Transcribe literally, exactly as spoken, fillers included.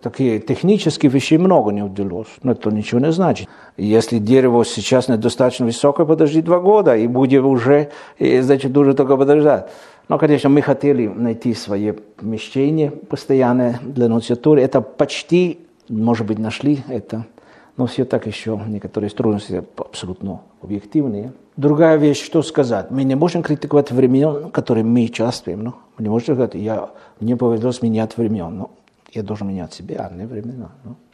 Такие технические вещи много не удалось, но это ничего не значит. Если дерево сейчас недостаточно высокое, подожди два года, и будет уже, и, значит, нужно только подождать. Но, конечно, мы хотели найти свое помещение постоянное для нуциатуры. Это почти, может быть, нашли это, но все так еще некоторые трудности абсолютно объективные. Другая вещь, что сказать. Мы не можем критиковать времен, в которых мы участвуем. Но мы не можем сказать, я, мне повезло менять времен. Но я должен менять себя, а не времена. Ну.